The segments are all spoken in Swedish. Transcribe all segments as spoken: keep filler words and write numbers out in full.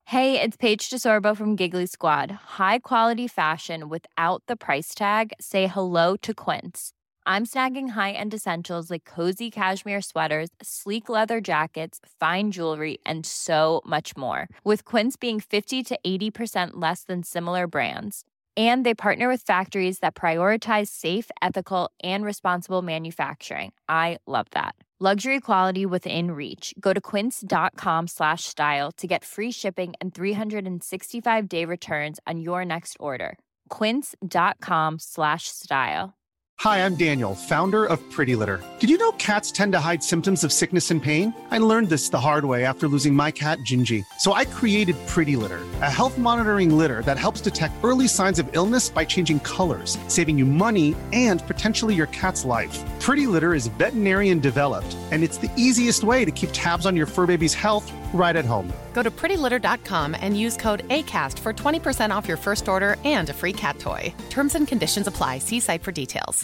Hey, it's Paige DeSorbo from Giggly Squad. High quality fashion without the price tag. Say hello to Quince. I'm snagging high-end essentials like cozy cashmere sweaters, sleek leather jackets, fine jewelry, and so much more. With Quince being fifty to eighty percent less than similar brands. And they partner with factories that prioritize safe, ethical, and responsible manufacturing. I love that. Luxury quality within reach. Go to quince.com slash style to get free shipping and three sixty-five day returns on your next order. Quince.com slash style. Hi, I'm Daniel, founder of Pretty Litter. Did you know cats tend to hide symptoms of sickness and pain? I learned this the hard way after losing my cat, Gingy. So I created Pretty Litter, a health monitoring litter that helps detect early signs of illness by changing colors, saving you money and potentially your cat's life. Pretty Litter is veterinarian developed, and it's the easiest way to keep tabs on your fur baby's health right at home. Go to pretty litter dot com and use code ACAST for twenty percent off your first order and a free cat toy. Terms and conditions apply. See site for details.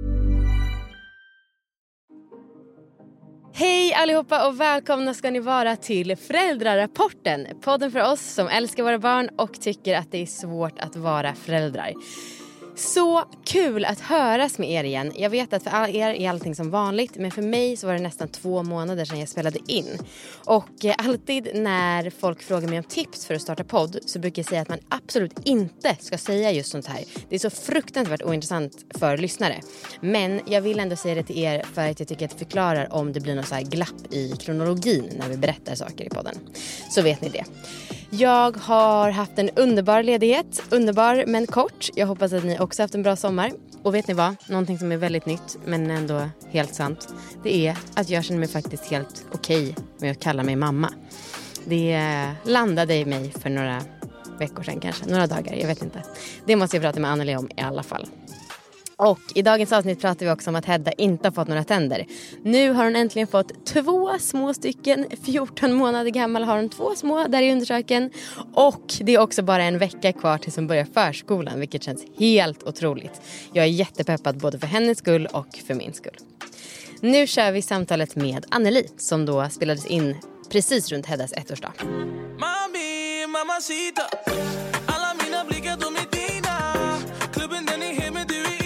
Hej allihopa och välkomna ska ni vara till Föräldrarapporten. Podden för oss som älskar våra barn och tycker att det är svårt att vara föräldrar. Så kul att höras med er igen. Jag vet att för all er är allting som vanligt, men för mig så var det nästan två månader sedan jag spelade in. Och eh, alltid när folk frågar mig om tips för att starta podd så brukar jag säga att man absolut inte ska säga just sånt här. Det är så fruktansvärt ointressant för lyssnare. Men jag vill ändå säga det till er för att jag tycker att det förklarar om det blir något så här glapp i kronologin när vi berättar saker i podden. Så vet ni det. Jag har haft en underbar ledighet. Underbar men kort. Jag hoppas att ni också haft en bra sommar. Och vet ni vad? Någonting som är väldigt nytt men ändå helt sant. Det är att jag känner mig faktiskt helt okej med att kalla mig mamma. Det landade i mig för några veckor sedan kanske. Några dagar, jag vet inte. Det måste jag prata med Anneli om i alla fall. Och i dagens avsnitt pratar vi också om att Hedda inte har fått några tänder. Nu har hon äntligen fått två små stycken. fjorton månader gammal har hon två små där i undersöken. Och det är också bara en vecka kvar tills hon börjar förskolan, vilket känns helt otroligt. Jag är jättepeppad både för hennes skull och för min skull. Nu kör vi samtalet med Anneli som då spelades in precis runt Heddas ettårsdag. Mami, mamacita, alla mina blickar de är dina. Klubben den är hemma, du är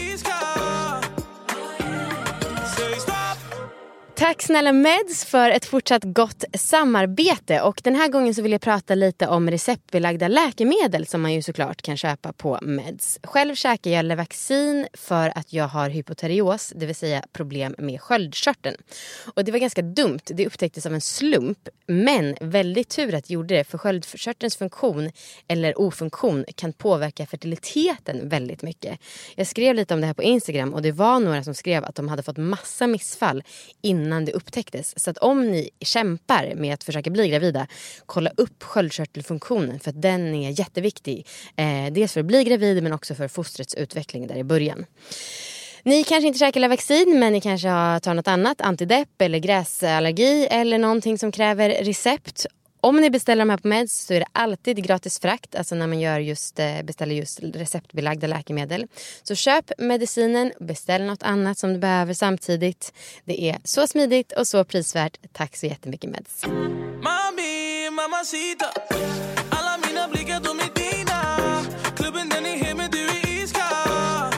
Tack snälla Meds för ett fortsatt gott samarbete. Och den här gången så vill jag prata lite om receptbelagda läkemedel som man ju såklart kan köpa på Meds. Själv käkar jag Levaxin för att jag har hypoterios, det vill säga problem med sköldkörteln. Och det var ganska dumt, det upptäcktes av en slump. Men väldigt tur att jag gjorde det, för sköldkörtelns funktion eller ofunktion kan påverka fertiliteten väldigt mycket. Jag skrev lite om det här på Instagram och det var några som skrev att de hade fått massa missfall innan det upptäcktes. Så att om ni kämpar med att försöka bli gravida, kolla upp sköldkörtelfunktionen för att den är jätteviktig. Eh, dels för att bli gravid men också för fostrets utveckling där i början. Ni kanske inte käkar Levaxin, men ni kanske har tar något annat, antidepp eller gräsallergi eller någonting som kräver recept. Om ni beställer de här på Meds så är det alltid gratis frakt, alltså när man gör just, beställer just receptbelagda läkemedel. Så köp medicinen, beställ något annat som du behöver samtidigt. Det är så smidigt och så prisvärt. Tack så jättemycket Meds. Mami, mamacita, alla mina blickar de är dina. Klubben den är hemma, du är iskall.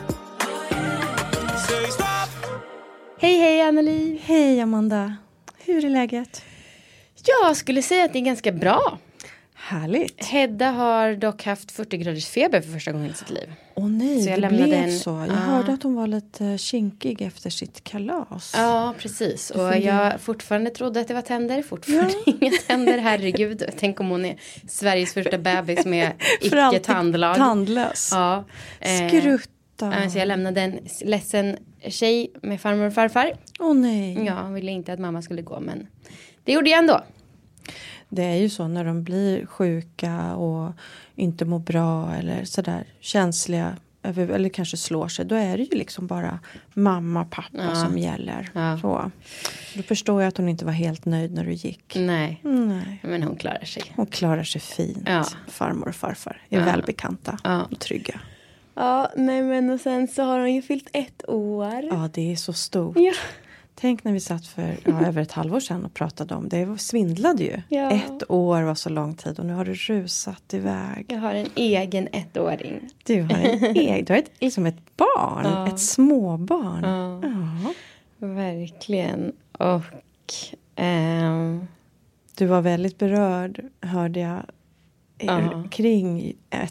Säg stopp. Hej hej Anneli. Hej Amanda. Hur är läget? Jag skulle säga att det är ganska bra. Härligt. Hedda har dock haft fyrtio graders feber för första gången i sitt liv. Åh nej, så jag det blev en... så. Jag ah. hörde att hon var lite kinkig efter sitt kalas. Ja, precis. Och jag fortfarande trodde att det var tänder. Fortfarande ja. Inga tänder, herregud. Tänk om hon är Sveriges första bebis med icke-tandlag. Tandlös. Ja. Skrutta. Så jag lämnade en ledsen tjej med farmor och farfar. Åh nej. Ja, hon ville inte att mamma skulle gå, men det gjorde jag ändå. Det är ju så när de blir sjuka och inte mår bra eller sådär känsliga eller kanske slår sig. Då är det ju liksom bara mamma, pappa ja. Som gäller. Ja. Så. Då förstår jag att hon inte var helt nöjd när du gick. Nej, Nej. Men hon klarar sig. Hon klarar sig fint. Ja. Farmor och farfar är ja. Välbekanta ja. Och trygga. Ja, nej men och sen så har hon ju fyllt ett år. Ja, det är så stort. Ja. Tänk när vi satt för ja, över ett halvår sedan och pratade om det. Det svindlade ju. Ja. Ett år var så lång tid och nu har du rusat iväg. Jag har en egen ettåring. Du har, en egen, du har ett, liksom ett barn, ja. Ett småbarn. Ja. Ja. Verkligen. Och ehm... du var väldigt berörd, hörde jag, ja. kring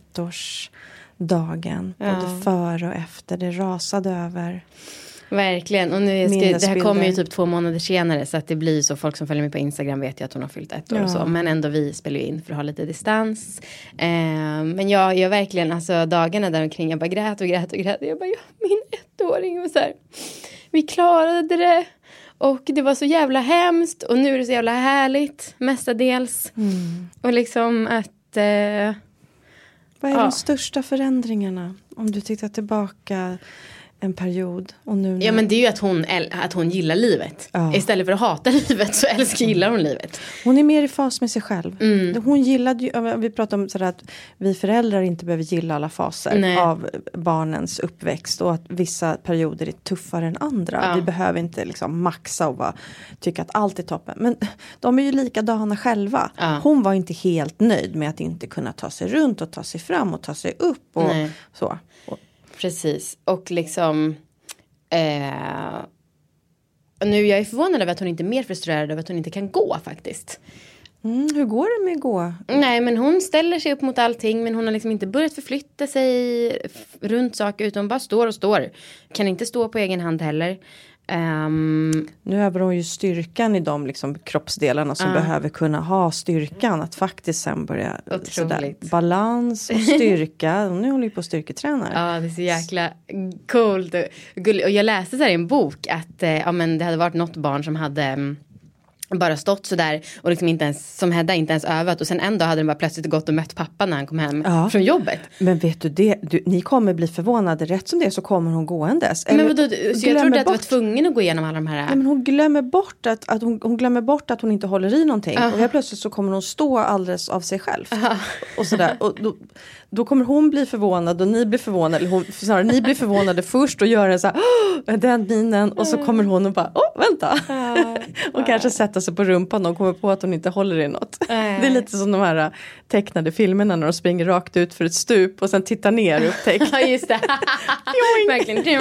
ettårsdagen. Ja. Både före och efter. Det rasade över. Verkligen, och nu ska, det här kommer ju typ två månader senare, så att det blir så, folk som följer mig på Instagram vet ju att hon har fyllt ett år ja. och så, men ändå vi spelar ju in för att ha lite distans. Eh, men jag, jag verkligen, alltså dagarna där omkring, jag bara grät och grät och grät, jag bara, ja, min ettåring, och så här, vi klarade det, och det var så jävla hemskt, och nu är det så jävla härligt, mestadels. Mm. Och liksom att... Eh, Vad är ja. de största förändringarna, om du tittar tillbaka en period? Och nu när... Ja, men det är ju att hon, att hon gillar livet. Ja. Istället för att hata livet så älskar gillar hon livet. Hon är mer i fas med sig själv. Mm. Hon gillade ju, vi pratade om sådär att vi föräldrar inte behöver gilla alla faser Nej. av barnens uppväxt. Och att vissa perioder är tuffare än andra. Ja. Vi behöver inte liksom maxa och bara tycka att allt är toppen. Men de är ju likadana själva. Ja. Hon var inte helt nöjd med att inte kunna ta sig runt och ta sig fram och ta sig upp och Nej. så. Och, precis, och liksom eh, nu jag är förvånad över att hon inte är mer frustrerad över att hon inte kan gå faktiskt. Mm, hur går det med att gå? Nej, men hon ställer sig upp mot allting, men hon har liksom inte börjat förflytta sig runt saker, utan bara står och står. Kan inte stå på egen hand heller. Um, nu övar hon ju styrkan i de liksom kroppsdelarna som uh. behöver kunna ha styrkan att faktiskt sen börja sådär, balans och styrka. Och nu håller hon på styrketränar. Ja, det är så jäkla coolt och gulligt. Och jag läste så här i en bok att eh, ja, men det hade varit något barn som hade um, bara stått så där och liksom inte ens, som Hedda inte ens övat, och sen en dag hade den bara plötsligt gått och mött pappa när han kom hem ja. från jobbet. Men vet du det, du, ni kommer bli förvånade, rätt som det så kommer hon gåendes. Men vadå, så jag trodde att du var tvungen att gå igenom alla de här. Nej, men hon glömmer bort att, att hon, hon glömmer bort att hon inte håller i någonting. Uh-huh. Och helt plötsligt så kommer hon stå alldeles av sig själv. Uh-huh. Och sådär, och då, då kommer hon bli förvånad och ni blir förvånade, eller hon, snarare, ni blir förvånade först och gör en så här, den minen, och så kommer hon och bara, åh, vänta. Uh-huh. och kanske sätta sig på rumpan och kommer på att hon inte håller i något. Uh. Det är lite som de här tecknade filmerna när de springer rakt ut för ett stup och sen tittar ner och upptäcker. Ja, just det. Verkligen.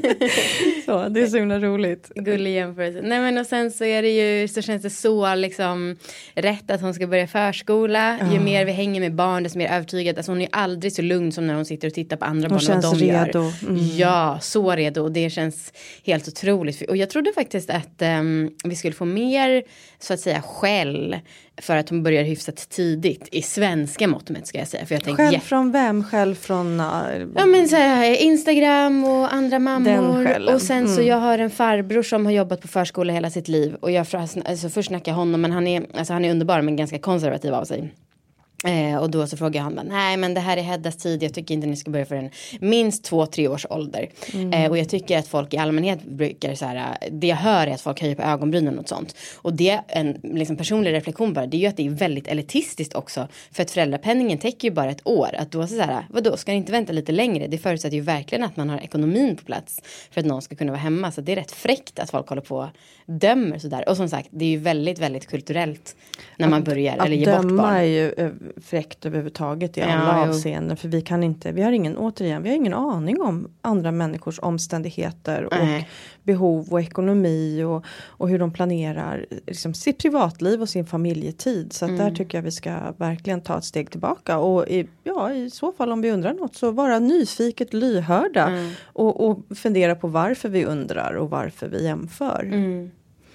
Så, det är så himla roligt. Gullig jämförelse. Nej, men och sen så är det ju, så känns det så liksom rätt att hon ska börja förskola. Uh. Ju mer vi hänger med barn, desto mer övertygad. Alltså hon är aldrig så lugn som när hon sitter och tittar på andra hon barn och vad de redo. gör. Mm. Ja, så redo. Och det känns helt otroligt. Och jag trodde faktiskt att um, vi skulle få mer, så att säga, skäll för att hon börjar hyfsat tidigt i svenska mått mätt, ska jag säga. För jag tänkte, själv yeah. från vem? Själv från uh, ja, men så här, Instagram och andra mammor. Och sen mm. så jag har en farbror som har jobbat på förskola hela sitt liv. Och jag alltså, först snackar jag honom, men han är, alltså, han är underbar men ganska konservativ av sig. Eh, och då så frågar han, nej men det här är Heddas tid, jag tycker inte ni ska börja för en minst två, tre års ålder. Mm. Eh, och jag tycker att folk i allmänhet brukar så här, det jag hör är att folk höjer på ögonbrynen och sånt. Och det är en liksom, personlig reflektion bara, det är ju att det är väldigt elitistiskt också. För att föräldrapenningen täcker ju bara ett år. Att då så här, vadå, ska ni inte vänta lite längre? Det förutsätter ju verkligen att man har ekonomin på plats för att någon ska kunna vara hemma. Så det är rätt fräckt att folk håller på och dömer sådär. Och som sagt, det är ju väldigt, väldigt kulturellt när man börjar, att eller ger bort barn. Att döma är ju fräckt överhuvudtaget i alla ja, avseenden. För vi kan inte, vi har ingen, återigen, vi har ingen aning om andra människors omständigheter Nej. och behov och ekonomi och, och hur de planerar liksom, sitt privatliv och sin familjetid. Så att mm. där tycker jag vi ska verkligen ta ett steg tillbaka. Och i, ja, i så fall om vi undrar något så vara nyfiket lyhörda mm. och, och fundera på varför vi undrar och varför vi jämför. Mm.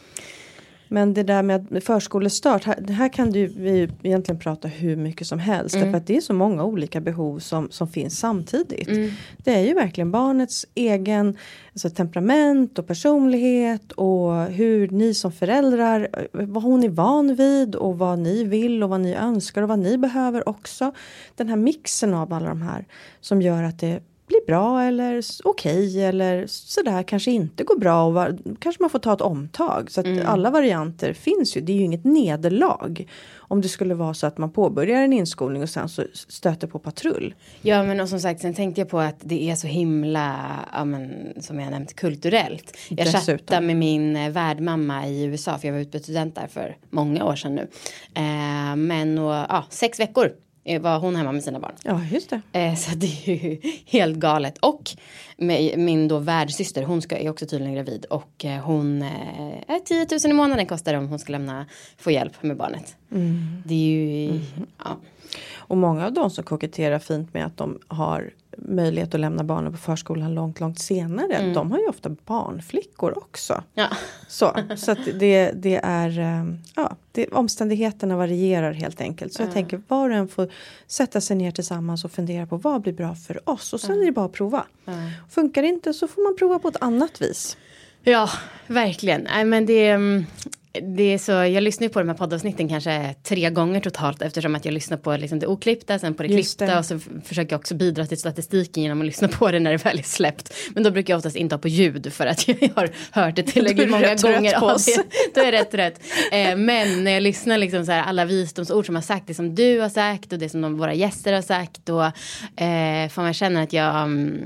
Men det där med förskolestart, här, här kan du, vi egentligen prata hur mycket som helst. Mm. Därför att det är så många olika behov som, som finns samtidigt. Mm. Det är ju verkligen barnets egen alltså, temperament och personlighet. Och hur ni som föräldrar, vad hon är van vid och vad ni vill och vad ni önskar och vad ni behöver också. Den här mixen av alla de här som gör att det blir bra eller okej okay, eller sådär kanske inte går bra och var, kanske man får ta ett omtag. Så att mm. alla varianter finns ju. Det är ju inget nederlag om det skulle vara så att man påbörjar en inskolning och sen så stöter på patrull. Ja, men och som sagt, sen tänkte jag på att det är så himla, ja, men, som jag nämnt, kulturellt. Jag chattade med min värdmamma i U S A, för jag var utbytesstudent där för många år sedan nu. Eh, men och, ja, sex veckor var hon hemma med sina barn. Ja, just det. Eh, så det är ju helt galet. Och med, min då värdsyster, hon ska, är också tydligen gravid. Och eh, hon, eh, tio tusen i månaden kostar det om hon ska lämna, få hjälp med barnet. Mm. Det är ju, mm. ja. Och många av de som koketterar fint med att de har möjlighet att lämna barnen på förskolan långt, långt senare. Mm. De har ju ofta barnflickor också. Ja. Så, så att det, det är, ja, det, omständigheterna varierar helt enkelt. Så mm. jag tänker, var och en får sätta sig ner tillsammans och fundera på vad blir bra för oss. Och sen mm. är det bara att prova. Mm. Funkar det inte så får man prova på ett annat vis. Ja, verkligen. Nej, men det, det är så, jag lyssnar ju på de här poddavsnitten kanske tre gånger totalt, eftersom att jag lyssnar på liksom det oklippta, sen på det klippta det. Och så försöker jag också bidra till statistiken genom att lyssna på det när det väl är släppt. Men då brukar jag oftast inte ha på ljud för att jag har hört det tillräckligt många gånger. På oss. Ja, det, då är det rätt rätt. Eh, men när jag lyssnar liksom så här, alla visdomsord som har sagt, det som du har sagt och det som de, våra gäster har sagt, och eh, får man känna att jag... Um,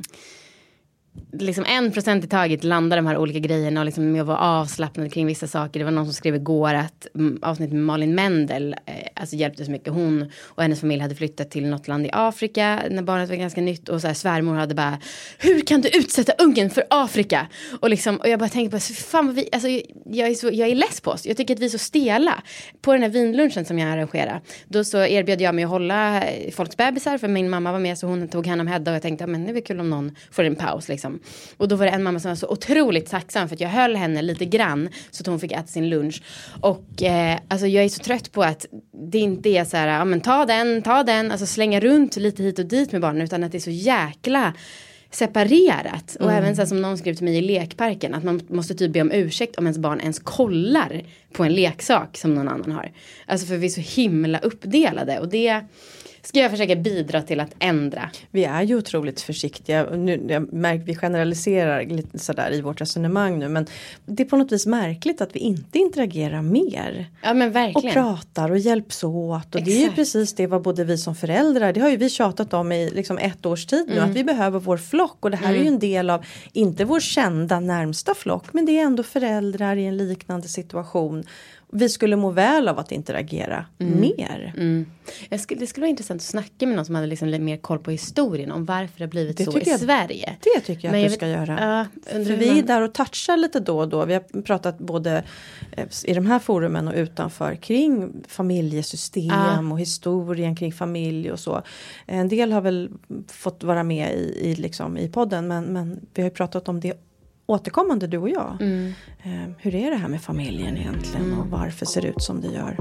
liksom en procent i taget landar de här olika grejerna och liksom med att vara avslappnad kring vissa saker. Det var någon som skrev igår att mm, avsnitt med Malin Mendel eh, alltså hjälpte så mycket. Hon och hennes familj hade flyttat till något land i Afrika när barnet var ganska nytt, och så här, svärmor hade bara, hur kan du utsätta ungen för Afrika? Och, liksom, och jag bara tänkte på, fan vad vi, alltså, jag, är så, jag är less på oss. Jag tycker att vi är så stela. På den här vinlunchen som jag arrangerade, då så erbjöd jag mig att hålla folks bebisar, för min mamma var med, så hon tog hand om Hedda, och jag tänkte, men det är väl kul om någon får en paus liksom. Och då var det en mamma som var så otroligt tacksam för att jag höll henne lite grann så att hon fick äta sin lunch. Och eh, alltså jag är så trött på att det inte är så här, ja men ta den, ta den, alltså slänga runt lite hit och dit med barnen, utan att det är så jäkla separerat. Och mm. även så här, som någon skrev till mig i lekparken, att man måste typ be om ursäkt om ens barn ens kollar på en leksak som någon annan har. Alltså för vi är så himla uppdelade, och det ska jag försöka bidra till att ändra. Vi är ju otroligt försiktiga. Nu, jag märker, vi generaliserar lite sådär i vårt resonemang nu. Men det är på något vis märkligt att vi inte interagerar mer. Ja, men verkligen. Och pratar och hjälps åt. Och exakt. Det är ju precis det vad både vi som föräldrar, det har ju vi tjatat om i liksom ett års tid nu. Mm. Att vi behöver vår flock. Och det här mm. är ju en del av, inte vår kända närmsta flock. Men det är ändå föräldrar i en liknande situation. Vi skulle må väl av att interagera mm. mer. Mm. Jag skulle, det skulle vara intressant att snacka med någon som hade liksom mer koll på historien om varför det har blivit det så i jag, Sverige. Det tycker jag Men att jag du ska vet, göra. Uh, För vi man... är där och touchar lite då och då. Vi har pratat både i de här forumen och utanför kring familjesystem uh. och historien kring familj och så. En del har väl fått vara med i, i, liksom, i podden, men, men vi har ju pratat om det återkommande, du och jag. Mm. Eh, hur är det här med familjen egentligen mm. och varför ser det ut som det gör?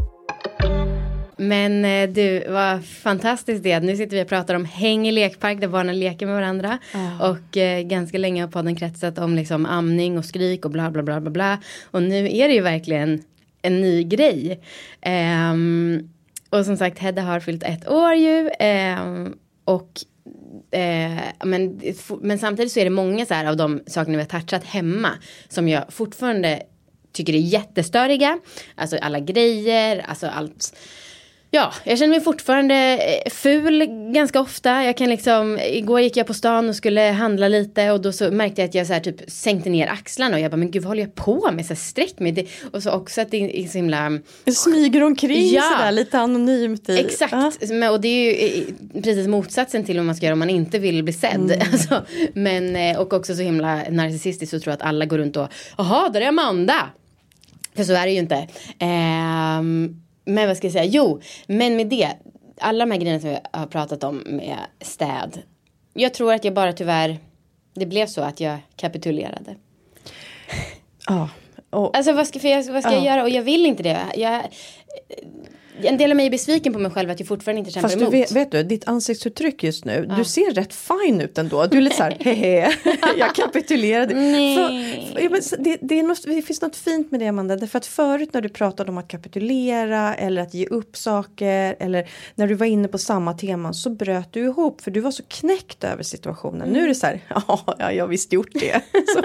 Men eh, du, vad fantastiskt det. Nu sitter vi och pratar om häng i lekpark där barnen leker med varandra. Oh. Och eh, ganska länge har podden kretsat om liksom amning och skrik och bla bla bla bla bla. Och nu är det ju verkligen en ny grej. Um, och som sagt, Hedda har fyllt ett år ju. Um, och Eh, men, men samtidigt så är det många så här av de sakerna vi har touchat hemma som jag fortfarande tycker är jättestöriga. Alltså alla grejer, alltså allt. Ja, jag känner mig fortfarande ful ganska ofta. Jag kan liksom, igår gick jag på stan och skulle handla lite, och då så märkte jag att jag så här typ sänkte ner axlarna, och jag bara, men gud, vad håller jag på med? Så här, sträck mig. Det, och så också att det är så himla... Jag smyger omkring ja. sådär lite anonymt. I. Exakt, ah. och det är ju precis motsatsen till vad man ska göra om man inte vill bli sedd. Mm. Alltså, men, och också så himla narcissistiskt så tror jag att alla går runt och, jaha, där är Amanda. För så är det ju inte. Ehm... Men vad ska jag säga? Jo, men med det, alla de här grejerna som vi har pratat om med städ. Jag tror att jag bara tyvärr, det blev så att jag kapitulerade. Ja. Och, alltså vad ska, för jag, vad ska ja. jag göra? Och jag vill inte det. Jag, en del av mig är besviken på mig själv att jag fortfarande inte kämpar Fast emot. du vet, vet du, ditt ansiktsuttryck just nu, ja. Du ser rätt fin ut ändå. Du är lite så här, hehe, jag kapitulerade. Nej. För, för, det, det, är något, det finns något fint med det, Amanda. Därför att förut när du pratade om att kapitulera eller att ge upp saker eller när du var inne på samma tema så bröt du ihop för du var så knäckt över situationen. Mm. Nu är det så här, ja, jag har visst gjort det.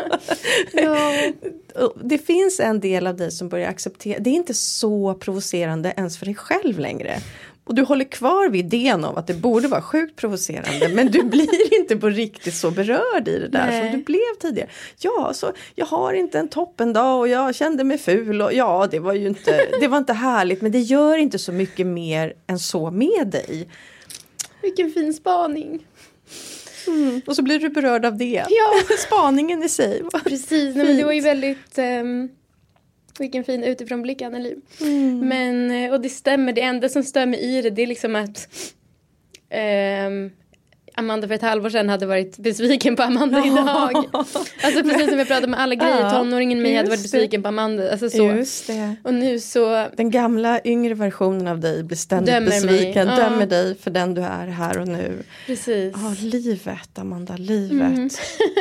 Ja. Det finns en del av dig som börjar acceptera. Det är inte så provocerande ens för dig själv längre. Och du håller kvar vid idén av att det borde vara sjukt provocerande. Men du blir inte på riktigt så berörd i det där. Nej. Som du blev tidigare. Ja, så jag har inte en toppendag och jag kände mig ful. Och ja, det var ju inte, det var inte härligt. Men det gör inte så mycket mer än så med dig. Vilken fin spaning. Mm. Och så blir du berörd av det. Ja. Spaningen i sig. Precis, nej, men det var ju väldigt... Um... Vilken fin utifrånblick, Anneli. Mm. Men, och det stämmer, det enda som stör mig i det, det är liksom att um, Amanda för ett halvår sedan hade varit besviken på Amanda idag. Alltså precis som vi pratade med alla grejer. Ja, tonåringen mig hade varit besviken det. På Amanda. Alltså så. Just det. Och nu så... Den gamla yngre versionen av dig blir ständigt dömer besviken. Mig. Dömer ja. Dig för den du är här och nu. Precis. Ja, livet, Amanda, livet. Mm.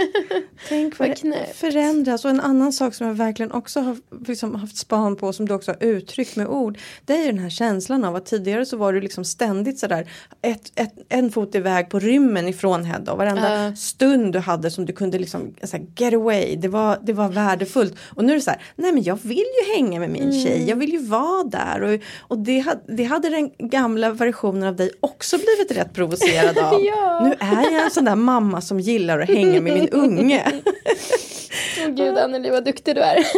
Tänk vad, vad det förändras. Och en annan sak som jag verkligen också har liksom haft span på, som du också har uttryckt med ord, det är ju den här känslan av att tidigare så var du liksom ständigt sådär ett, ett, en fot iväg på rymmen ifrån Hedda och varenda uh. stund du hade som du kunde liksom såhär, get away, det var, det var värdefullt och nu är det så här, nej men jag vill ju hänga med min mm. tjej, jag vill ju vara där och, och det, hade, det hade den gamla versionen av dig också blivit rätt provocerad av. Ja. Nu är jag en sån där mamma som gillar att hänga med min unge. Åh oh, gud, Anneli, vad duktig du är.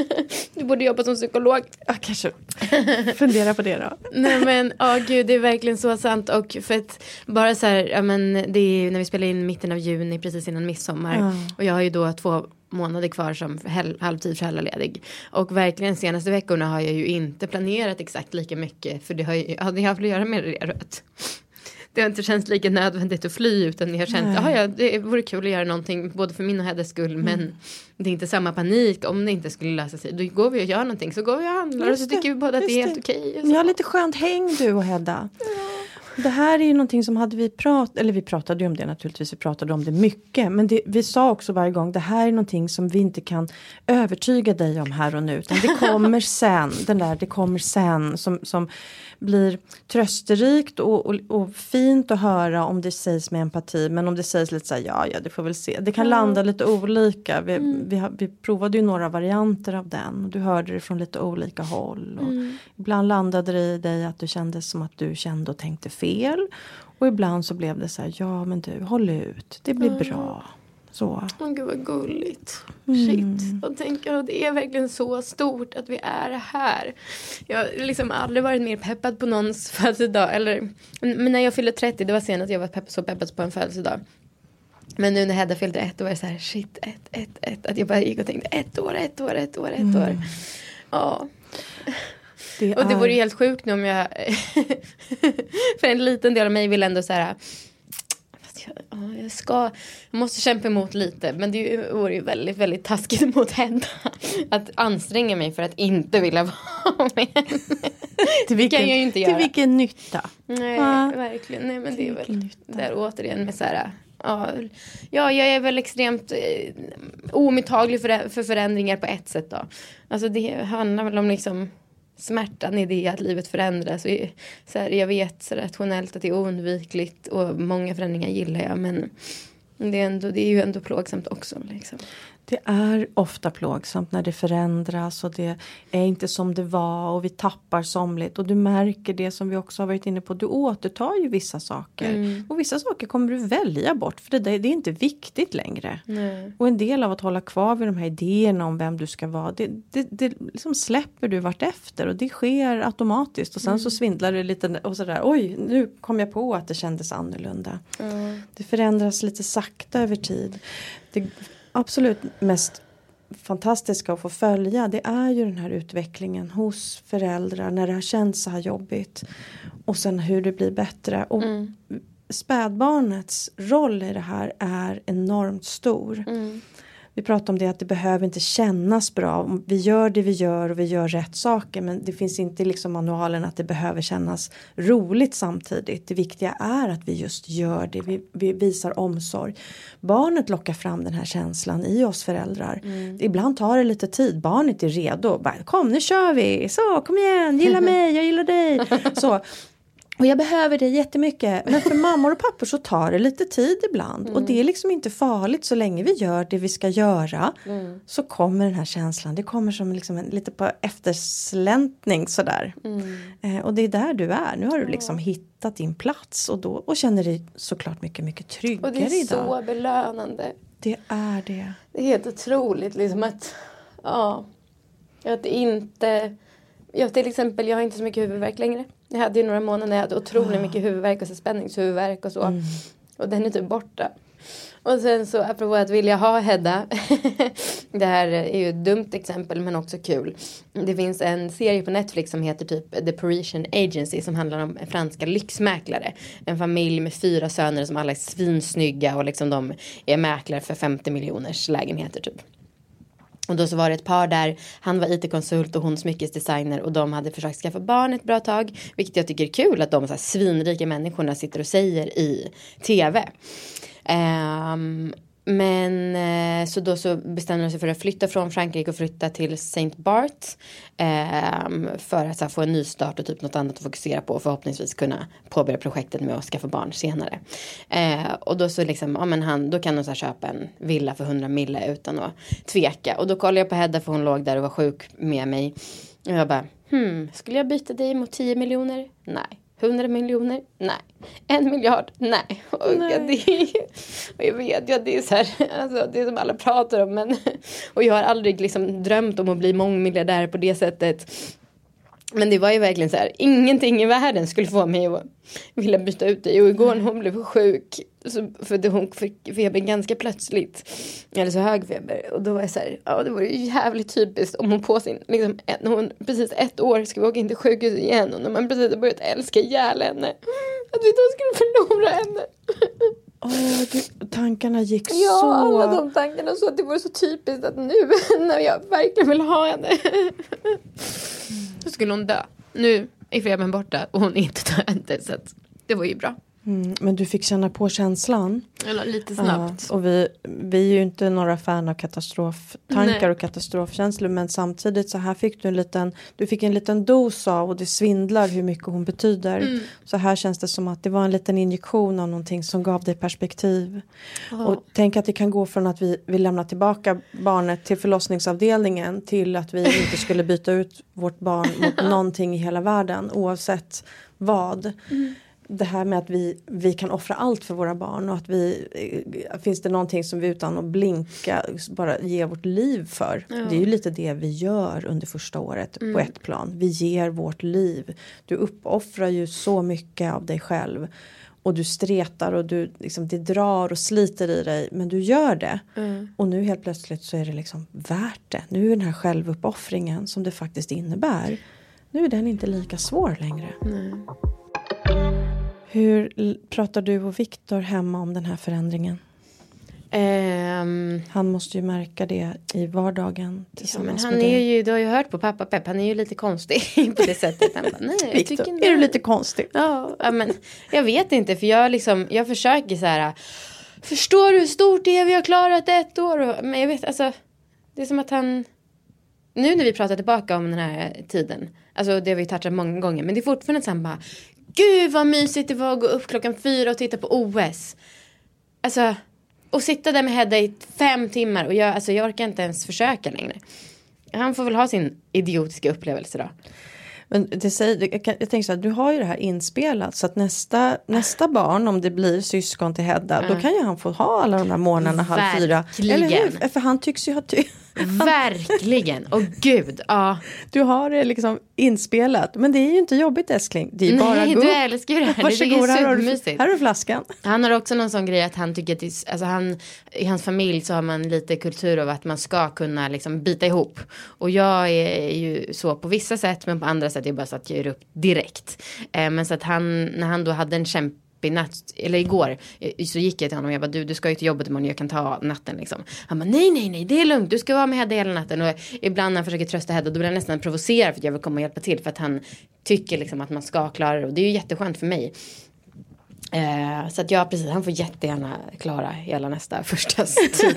Du borde jobba som psykolog. Ja, kanske. Fundera på det då. Nej men, ja oh, gud, det är verkligen så sant. Och för att bara så här, ja men det är när vi spelar in mitten av juni, precis innan midsommar. Mm. Och jag har ju då två månader kvar som hel- halvtid föräldraledig. Och verkligen senaste veckorna har jag ju inte planerat exakt lika mycket. För det har ju, ja, det har haft att göra med det rött. Det har inte känts lika nödvändigt att fly utan jag har känt att ja, det vore kul att göra någonting både för min och Heddas skull mm. men det är inte samma panik om det inte skulle lösa sig. Då går vi och gör någonting så går vi och handlar och så tycker vi båda att det är helt okej. Ni har lite skönt häng du och Hedda. Ja. Det här är ju någonting som hade vi pratat, eller vi pratade ju om det naturligtvis, vi pratade om det mycket. Men det, vi sa också varje gång, det här är någonting som vi inte kan övertyga dig om här och nu. Utan det kommer sen, den där, det kommer sen som, som blir trösterikt och, och, och fint att höra om det sägs med empati. Men om det sägs lite så här, ja, ja, det får väl se. Det kan ja. landa lite olika. Vi, mm. vi, vi provade ju några varianter av den. Du hörde det från lite olika håll. Och mm. ibland landade det i dig att du kände som att du kände och tänkte fel. Och ibland så blev det så här, ja men du, håll ut. Det blir mm. bra. Så. Åh gud vad gulligt. Mm. Shit. Och tänker att det är verkligen så stort att vi är här. Jag har liksom aldrig varit mer peppad på någons födelsedag. Eller, men när jag fyllde trettio, det var senast jag var pepp, så peppad på en födelsedag. Men nu när Hedda fyllde ett år var jag så här, shit, ett, ett, ett. Att jag bara gick och tänkte, ett år, ett år, ett år, ett mm. år. Ja. Det och det är... vore ju helt sjukt nu om jag för en liten del av mig vill ändå så här jag, jag ska jag måste kämpa emot lite men det vore ju väldigt väldigt taskigt mot Hedda att anstränga mig för att inte vilja vara med henne. Till vilken, kan jag ju inte göra. Till vilken nytta? Nej, ja. Verkligen. Nej, men det är väl där återigen med så här ja, ja, jag är väl extremt eh, omottaglig för, för förändringar på ett sätt då. Alltså det handlar väl om liksom smärtan i det att livet förändras. Så här, jag vet så rationellt att det är oundvikligt och många förändringar gillar jag men det är, ändå, det är ju ändå plågsamt också. Liksom. Det är ofta plågsamt när det förändras och det är inte som det var och vi tappar somligt. Och du märker det som vi också har varit inne på. Du återtar ju vissa saker. Mm. Och vissa saker kommer du välja bort för det, det är inte viktigt längre. Nej. Och en del av att hålla kvar vid de här idéerna om vem du ska vara. Det, det, det liksom släpper du vart efter och det sker automatiskt. Och sen mm. så svindlar det lite och sådär. Oj, nu kom jag på att det kändes annorlunda. Mm. Det förändras lite sakta över tid. Det absolut mest fantastiska att få följa det är ju den här utvecklingen hos föräldrar när det har känts så här jobbigt och sen hur det blir bättre och mm. spädbarnets roll i det här är enormt stor. Mm. vi pratar om det att det behöver inte kännas bra. Vi gör det vi gör och vi gör rätt saker. Men det finns inte liksom manualen att det behöver kännas roligt samtidigt. Det viktiga är att vi just gör det. Vi, vi visar omsorg. Barnet lockar fram den här känslan i oss föräldrar. Mm. Ibland tar det lite tid. Barnet är redo. Bara, kom nu kör vi. Så kom igen. Gilla mig. Jag gillar dig. Så. Och jag behöver det jättemycket. Men för mammor och pappor så tar det lite tid ibland. Mm. Och det är liksom inte farligt så länge vi gör det vi ska göra. Mm. Så kommer den här känslan. Det kommer som liksom en, lite på eftersläntning sådär. Mm. Eh, och det är där du är. Nu har du liksom mm. hittat din plats. Och, då, och känner dig såklart mycket, mycket tryggare idag. Och det är idag. Så belönande. Det är det. Det är helt otroligt liksom att... Ja. Att inte... Jag till exempel, jag har inte så mycket huvudvärk längre. Jag hade ju några månader när jag hade otroligt mycket huvudvärk och så spänningshuvudvärk och så. Mm. Och den är typ borta. Och sen så, apropå att vilja ha Hedda. Det här är ju ett dumt exempel men också kul. Det finns en serie på Netflix som heter typ The Parisian Agency. Som handlar om franska lyxmäklare. En familj med fyra söner som alla är svinsnygga. Och liksom de är mäklare för femtio miljoners lägenheter typ. Och då så var det ett par där, han var I T-konsult och hon smyckesdesigner och de hade försökt skaffa barn ett bra tag. Vilket jag tycker är kul att de så här svinrika människorna sitter och säger i tv. Um, men eh, så då så bestämde de sig för att flytta från Frankrike och flytta till Saint Barth. Eh, för att så här, få en ny start och typ något annat att fokusera på. Och förhoppningsvis kunna påbörja projektet med att skaffa barn senare. Eh, och då så liksom, ja men han, då kan de så här köpa en villa för hundra mille utan att tveka. Och då kollade jag på Hedda för hon låg där och var sjuk med mig. Och jag bara, hmm, skulle jag byta dig mot tio miljoner? Nej. Hundra miljoner? Nej. En miljard? Nej. Och, Nej. Ja, det är, och jag vet, ja, det är så här, alltså, det är som alla pratar om. Men, och jag har aldrig liksom drömt om att bli mångmiljardär på det sättet. Men det var ju verkligen så här, ingenting i världen skulle få mig att vilja byta ut dig. Och igår när hon blev sjuk, så, för hon fick feber ganska plötsligt, eller så hög feber. Och då var jag så här, ja det var ju jävligt typiskt om hon på sin, liksom, när hon precis ett år ska vi åka in till sjukhus igen. Och när man precis har börjat älska ihjäl henne, att vi då skulle förlora henne. Åh, oh, tankarna gick ja, så... Ja, alla de tankarna så att det var så typiskt att nu när jag verkligen vill ha henne så skulle hon dö. Nu är febern borta och hon är inte döende så att det var ju bra. Mm, men du fick känna på känslan. Eller lite snabbt. Ja, och vi, vi är ju inte några fan av katastroftankar Nej. och katastrofkänslor. Men samtidigt så här fick du en liten, du fick en liten dos av och det svindlar hur mycket hon betyder. Mm. Så här känns det som att det var en liten injektion av någonting som gav dig perspektiv. Oh. Och tänk att det kan gå från att vi vill lämna tillbaka barnet till förlossningsavdelningen till att vi inte skulle byta ut vårt barn mot någonting i hela världen oavsett vad. Mm. Det här med att vi, vi kan offra allt för våra barn och att vi, finns det någonting som vi utan att blinka bara ger vårt liv för. Ja. Det är ju lite det vi gör under första året mm. på ett plan. Vi ger vårt liv. Du uppoffrar ju så mycket av dig själv och du stretar och du, liksom, det drar och sliter i dig men du gör det. Mm. Och nu helt plötsligt så är det liksom värt det. Nu är den här självuppoffringen som det faktiskt innebär. Nu är den inte lika svår längre. Mm. Hur pratar du och Viktor hemma om den här förändringen? Um, han måste ju märka det i vardagen tillsammans ja, men han med är dig. ju, du har ju hört på pappa Pepp, han är ju lite konstig på det sättet. Han bara, nej, jag Viktor, tycker är du lite konstig? Ja, men jag vet inte för jag liksom, jag försöker så här, förstår du hur stort det är vi har klarat ett år? Men jag vet, alltså, det är som att han, nu när vi pratar tillbaka om den här tiden, alltså det har vi touchat många gånger, men det är fortfarande så han bara, gud vad mysigt det var att gå upp klockan fyra och titta på O S. Alltså, och sitta där med Hedda i fem timmar. Och jag, alltså, jag orkar inte ens försöka längre. Han får väl ha sin idiotiska upplevelse då. Men det säger, jag, jag tänker så här, du har ju det här inspelat. Så att nästa, nästa barn, om det blir syskon till Hedda. Mm. Då kan ju han få ha alla de här morgnarna halv fyra. Eller hur? För han tycks ju ha... Ty- Verkligen, och gud, ja. Du har det liksom inspelat. Men det är ju inte jobbigt, älskling. Det är ju bara Nej, gå. du älskar det här. Varsågod, det är här har, du, supermysigt. här har du flaskan. Han har också någon sån grej att han tycker att det, alltså han, i hans familj så har man lite kultur av att man ska kunna liksom bita ihop. Och jag är ju så på vissa sätt, men på andra sätt är det bara så att jag gör upp direkt. Eh, men så att han, när han då hade en kämp i natt, eller igår så gick jag till honom och jag bara, du, du ska ju till jobbet imorgon, jag kan ta natten liksom. Han bara, nej, nej, nej, det är lugnt, du ska vara med Hedda hela natten. Och ibland när han försöker trösta Hedda, då blir han nästan provocerad för att jag vill komma och hjälpa till, för att han tycker liksom att man ska klara det, och det är ju jätteskönt för mig. Eh, så att ja, precis, han får jättegärna klara hela nästa första tid.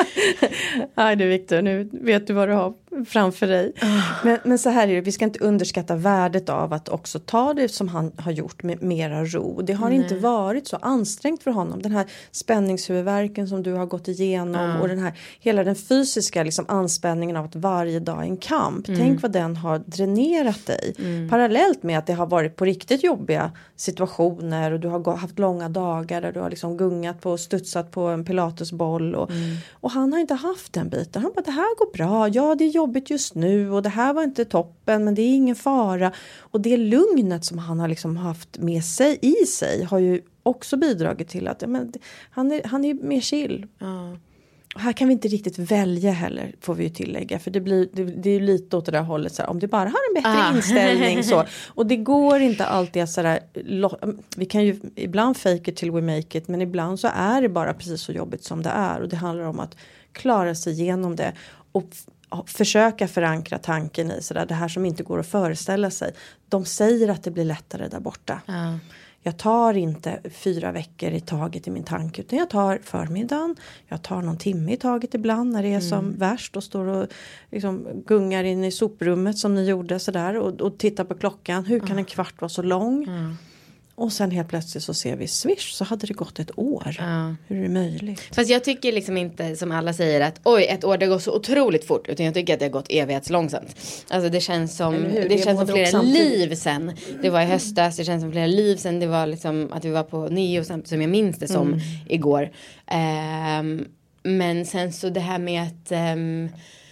Nej du Victor, nu vet du vad du har framför dig. Oh. Men, men så här är det, vi ska inte underskatta värdet av att också ta det som han har gjort med mera ro. Det har Nej. inte varit så ansträngt för honom. Den här spänningshuvudvärken som du har gått igenom mm. och den här, hela den fysiska liksom, anspänningen av att varje dag är en kamp. Mm. Tänk vad den har dränerat dig. Mm. Parallellt med att det har varit på riktigt jobbiga situationer och du har haft långa dagar där du har liksom gungat på och studsat på en pilatesboll och, mm. och han har inte haft den biten. Han bara, det här går bra, ja det är jobbigt just nu och det här var inte toppen, men det är ingen fara. Och det lugnet som han har liksom haft med sig i sig har ju också bidragit till att men, han, är, han är mer chill. Ja. Och här kan vi inte riktigt välja heller, får vi ju tillägga. För det, blir, det, det är ju lite åt det där hållet. Så här, om du bara har en bättre ah. inställning. Så. Och det går inte alltid att sådär, vi kan ju ibland fake it till we make it. Men ibland så är det bara precis så jobbigt som det är. Och det handlar om att klara sig igenom det. Och f- försöka förankra tanken i sådär, det här som inte går att föreställa sig. De säger att det blir lättare där borta. Ah. Jag tar inte fyra veckor i taget i min tanke, utan jag tar förmiddagen. Jag tar någon timme i taget ibland när det är mm. som värst och står och liksom gungar in i soprummet som ni gjorde sådär och, och tittar på klockan. Hur kan mm. en kvart vara så lång? Mm. Och sen helt plötsligt så ser vi swish, så hade det gått ett år. Ja. Hur är det möjligt? Fast jag tycker liksom inte som alla säger att oj, ett år det går så otroligt fort. Utan jag tycker att det har gått evighetslångsamt. Alltså det känns som, det, det känns som flera liv sen. Det var i höstas, det känns som flera liv sen. Det var liksom att vi var på Neo som jag minns det som mm. igår. Um, men sen så det här med att... Um,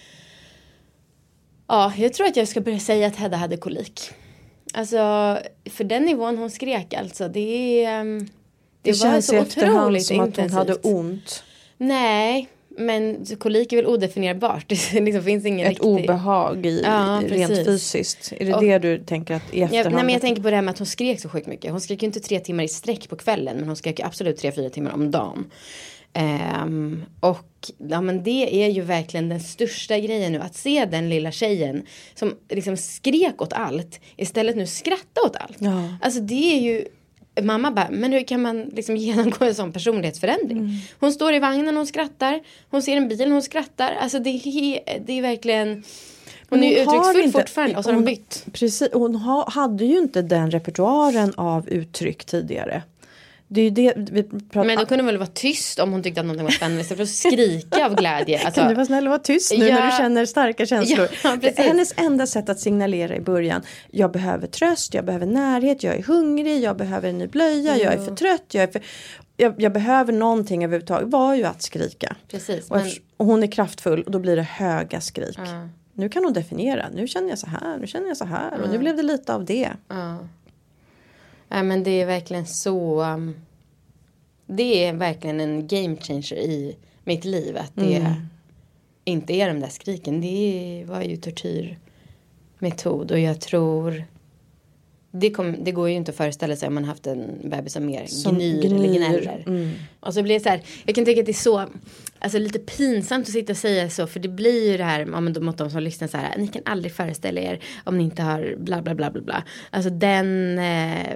ja, jag tror att jag ska börja säga att Hedda hade kolik. Alltså, för den nivån hon skrek alltså, det, det, det var känns så otroligt som intensivt. Att hon hade ont. Nej, men kolik är väl odefinierbart. Det liksom finns ingen ett riktig... obehag i, ja, rent precis. Är det och, det du tänker att i efterhand? Ja, nej, men jag tänker på det här med att hon skrek så sjukt mycket. Hon skrek ju inte tre timmar i sträck på kvällen, men hon skrek absolut tre, fyra timmar om dagen. Um, och ja, men det är ju verkligen den största grejen nu, att se den lilla tjejen som liksom skrek åt allt istället nu skratta åt allt. Ja. Alltså det är ju, mamma bara, men hur kan man liksom genomgå en sån personlighetsförändring? Mm. Hon står i vagnen, hon skrattar, hon ser en bil, hon skrattar. Alltså det är, det är verkligen, hon, hon är ju uttrycksfull fortfarande och så har hon bytt. Precis, hon ha, hade ju inte den repertoaren av uttryck tidigare. Det är ju det vi pratar... Men då kunde hon väl vara tyst om hon tyckte att någonting var spännande istället för att skrika av glädje. Alltså... Kan du vara snäll och vara tyst nu ja. när du känner starka känslor? Ja, hennes enda sätt att signalera i början, jag behöver tröst, jag behöver närhet, jag är hungrig, jag behöver en ny blöja, mm. jag är för trött, jag, är för... jag, jag behöver någonting överhuvudtaget, var ju att skrika. Precis, och, men... och hon är kraftfull och då blir det höga skrik. Mm. Nu kan hon definiera, nu känner jag så här, nu känner jag så här mm. och nu blev det lite av det. Mm. Ja, men det är verkligen så... Um, det är verkligen en game changer i mitt liv. Att det mm. inte är de där skriken. Det var ju tortyrmetod. Och jag tror... Det, kom, det går ju inte att föreställa sig om man haft en bebis som mer som gnyr, gnyr eller gnäller. Mm. Och så blir det så här... Jag kan tycka att det är så... Alltså lite pinsamt att sitta och säga så. För det blir ju det här... Ja, men då mot de som lyssnar så här... Ni kan aldrig föreställa er om ni inte har bla bla bla bla bla. Alltså den... Eh,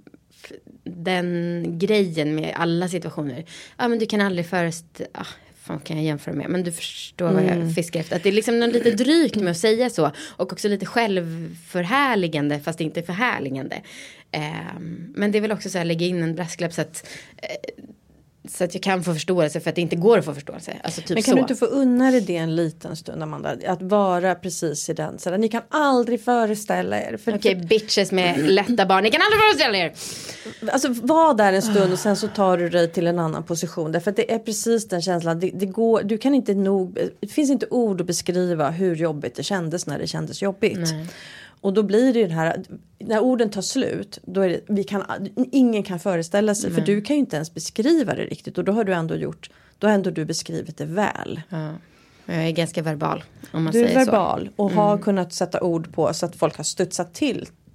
den grejen med alla situationer. Ja, men du kan aldrig föreställa... Ah, fan kan jag jämföra med? Men du förstår mm. vad jag fiskar efter. Att det är liksom något lite drygt med att säga så. Och också lite självförhärligande fast inte förhärligande. Um, men det är väl också så här lägga in en brasklapp så att... Uh, så att jag kan få förståelse för att det inte går att få förståelse. Alltså typ men kan så. Du inte få unna dig det en liten stund, Amanda? Att vara precis i den. Så där, ni kan aldrig föreställa er. Okej, okay, bitches med lätta barn. Ni kan aldrig föreställa er. Alltså var där en stund och sen så tar du dig till en annan position. Därför att det är precis den känslan. Det, det går, du kan inte nog... Det finns inte ord att beskriva hur jobbigt det kändes när det kändes jobbigt. Nej. Och då blir det ju den här, när orden tar slut, då är det, vi kan, ingen kan föreställa sig, mm. för du kan ju inte ens beskriva det riktigt. Och då har du ändå gjort, då har ändå du beskrivit det väl. Ja. Jag är ganska verbal, om man du säger så. Du är verbal och mm. har kunnat sätta ord på så att folk har studsat till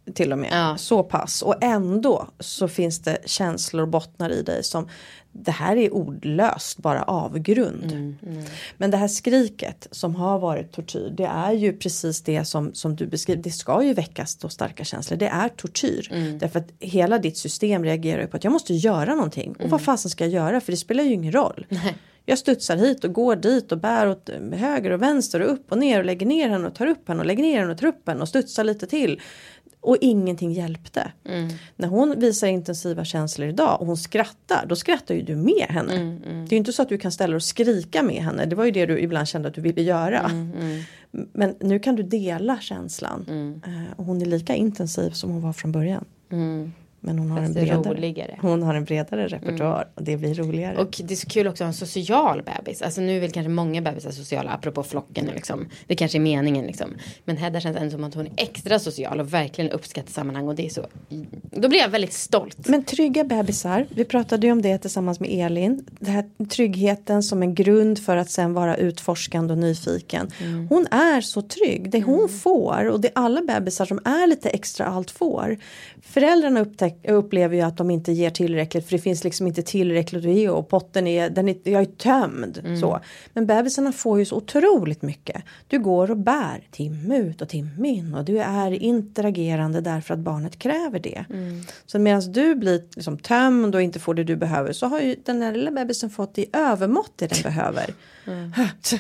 till och med. Ja. Så pass. Och ändå så finns det känslor och bottnar i dig som det här är ordlöst, bara avgrund. Mm, mm. Men det här skriket som har varit tortyr, det är ju precis det som, som du beskriver. Det ska ju väckas då starka känslor. Det är tortyr. Mm. Därför att hela ditt system reagerar på att jag måste göra någonting. Och mm. vad fasen ska jag göra? För det spelar ju ingen roll. Nej. Jag studsar hit och går dit och bär åt höger och vänster och upp och ner och lägger ner henne och tar upp henne och lägger ner henne och tar upp henne och studsar lite till. Och ingenting hjälpte. Mm. När hon visar intensiva känslor idag och hon skrattar, då skrattar ju du med henne. Mm, mm. Det är ju inte så att du kan ställa och skrika med henne. Det var ju det du ibland kände att du ville göra. Mm, mm. Men nu kan du dela känslan. Mm. Och hon är lika intensiv som hon var från början. Mm. Men hon har, en bredare, hon har en bredare repertoar mm. och det blir roligare. Och det är så kul också att ha en social bebis. Alltså nu är väl kanske många bebisar sociala apropå flocken liksom. Det kanske är meningen liksom. Men Hedda känns ändå som att hon är extra social och verkligen uppskattar sammanhang och det är så. Då blir jag väldigt stolt. Men trygga bebisar, vi pratade ju om det tillsammans med Elin. Det här tryggheten som en grund för att sen vara utforskande och nyfiken. Mm. Hon är så trygg. Det hon mm. får och det är alla bebisar som är lite extra allt får. Föräldrarna upptäcker Jag upplever ju att de inte ger tillräckligt för det finns liksom inte tillräckligt att ge och potten är, den är, jag är tömd mm. så. Men bebisarna får ju så otroligt mycket. Du går och bär timme ut och timme in och du är interagerande därför att barnet kräver det. Mm. Så medan du blir liksom tömd och inte får det du behöver så har ju den här lilla bebisen fått i övermått det den behöver. Mm.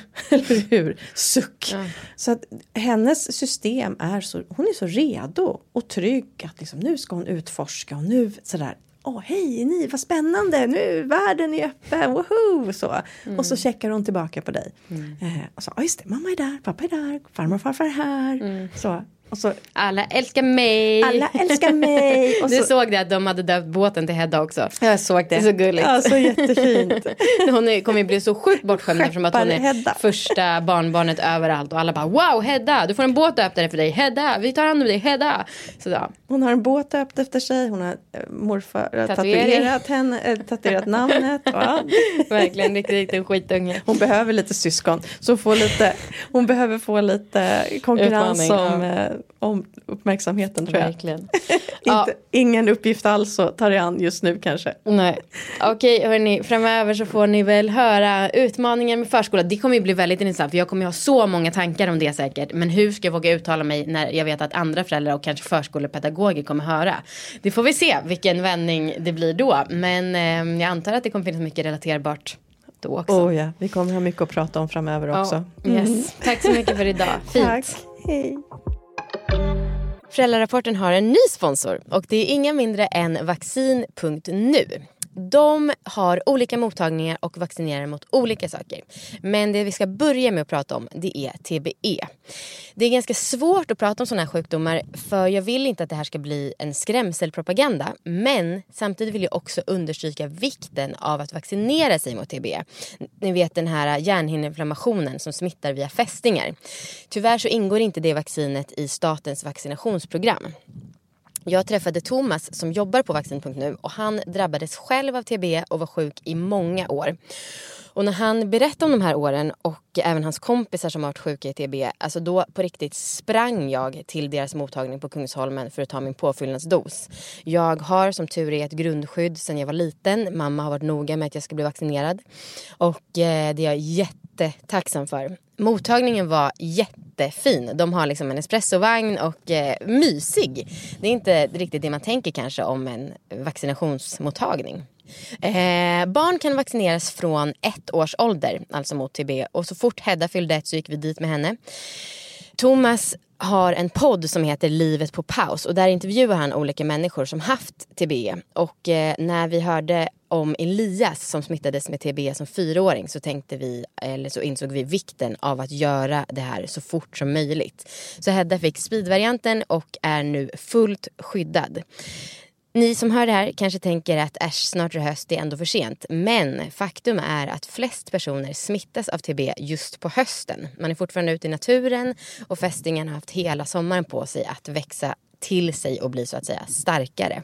Eller hur? Suck. Mm. Så att hennes system är så, hon är så redo och trygg att liksom, nu ska hon utforska och nu sådär, åh hej ni, vad spännande, nu världen är öppen, woho, så. Mm. Och så checkar hon tillbaka på dig. Mm. Eh, och så, ja just det, mamma är där, pappa är där, farmor och farfar är här. Mm. Så. Och så, alla älskar mig. Alla älskar mig. Och så, du såg det att de hade döpt båten till Hedda också. Jag såg det. Det är så gulligt. Ja, så jättefint. Hon kommer ju bli så sjukt bortskämd eftersom att hon är Hedda. Första barnbarnet överallt. Och alla bara, wow Hedda, du får en båt döpt efter dig. Hedda, vi tar hand om dig, Hedda. Så, ja. Hon har en båt döpt efter sig. Hon har äh, morfar tatuerat henne, äh, tatuerat namnet. Ja. Verkligen, riktigt, riktigt skitunge. Hon behöver lite syskon. Så får lite, hon behöver få lite konkurrens Utmaning, om... Ja. om uppmärksamheten tror jag. Verkligen. Inte, ja. Ingen uppgift alls så tar jag an just nu kanske. Nej. Okej hörni, framöver så får ni väl höra utmaningar med förskola. Det kommer ju bli väldigt intressant för jag kommer ju ha så många tankar om det säkert. Men hur ska jag våga uttala mig när jag vet att andra föräldrar och kanske förskolepedagoger kommer höra? Det får vi se vilken vändning det blir då. Men eh, jag antar att det kommer finnas mycket relaterbart då också. Oh ja, vi kommer ha mycket att prata om framöver också. Oh, yes. Mm. Tack så mycket för idag. Fint. Tack. Hej. Föräldrarapporten har en ny sponsor och det är inga mindre än vaccin punkt nu. De har olika mottagningar och vaccinerar mot olika saker. Men det vi ska börja med att prata om, det är T B E. Det är ganska svårt att prata om sådana här sjukdomar för jag vill inte att det här ska bli en skrämselpropaganda. Men samtidigt vill jag också understryka vikten av att vaccinera sig mot T B E. Ni vet den här hjärnhinneinflammationen som smittar via fästingar. Tyvärr så ingår inte det vaccinet i statens vaccinationsprogram. Jag träffade Thomas som jobbar på vaccin punkt nu och han drabbades själv av T B E och var sjuk i många år. Och när han berättade om de här åren och även hans kompisar som har varit sjuka i T B E, alltså då på riktigt sprang jag till deras mottagning på Kungsholmen för att ta min påfyllnadsdos. Jag har som tur är ett grundskydd sedan jag var liten. Mamma har varit noga med att jag ska bli vaccinerad och eh, det är jag jättetacksam för. Mottagningen var jättefin. De har liksom en espressovagn och eh, mysig. Det är inte riktigt det man tänker kanske om en vaccinationsmottagning. Eh, barn kan vaccineras från ett års ålder, alltså mot T B E. Och så fort Hedda fyllde ett så gick vi dit med henne. Thomas har en podd som heter Livet på paus och där intervjuar han olika människor som haft T B E. Och eh, när vi hörde om Elias som smittades med T B E som fyraåring så tänkte vi, eller så insåg vi vikten av att göra det här så fort som möjligt. Så Hedda fick speedvarianten och är nu fullt skyddad. Ni som hör det här kanske tänker att äsch, snart är höst, det är ändå för sent. Men faktum är att flest personer smittas av T B E just på hösten. Man är fortfarande ute i naturen och fästingen har haft hela sommaren på sig att växa till sig och bli så att säga starkare.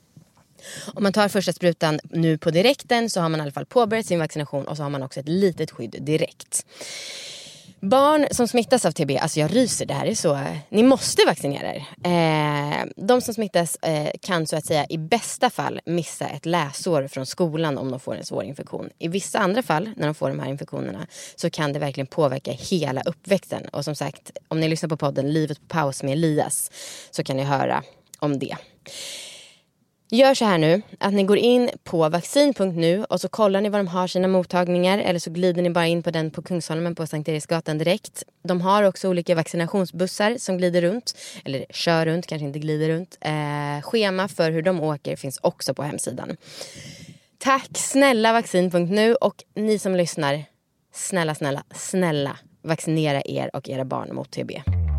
Om man tar första sprutan nu på direkten så har man i alla fall påbörjat sin vaccination och så har man också ett litet skydd direkt. Barn som smittas av T B, alltså jag ryser, det här är så, ni måste vaccinera er. Eh, de som smittas eh, kan så att säga i bästa fall missa ett läsår från skolan om de får en svår infektion. I vissa andra fall, när de får de här infektionerna, så kan det verkligen påverka hela uppväxten. Och som sagt, om ni lyssnar på podden Livet på paus med Elias, så kan ni höra om det. Gör så här nu, att ni går in på vaccin punkt nu och så kollar ni var de har sina mottagningar, eller så glider ni bara in på den på Kungsholmen på Sankt Eriksgatan direkt. De har också olika vaccinationsbussar som glider runt, eller kör runt, kanske inte glider runt. Eh, schema för hur de åker finns också på hemsidan. Tack snälla vaccin punkt nu, och ni som lyssnar, snälla, snälla, snälla vaccinera er och era barn mot T B.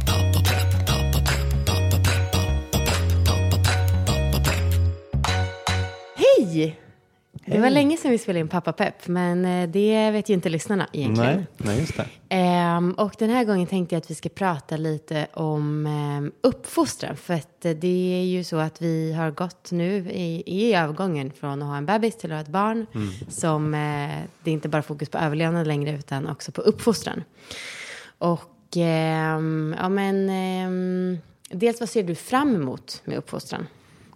Hej! Det var länge sedan vi spelade in Pappa Pepp, men det vet ju inte lyssnarna egentligen. Nej, nej just det. Ehm, och den här gången tänkte jag att vi ska prata lite om um, uppfostran. För att det är ju så att vi har gått nu i, i övergången från att ha en bebis till att ha ett barn. Mm. Som uh, det är inte bara fokus på överlevnad längre, utan också på uppfostran. Och um, ja men um, dels vad ser du fram emot med uppfostran?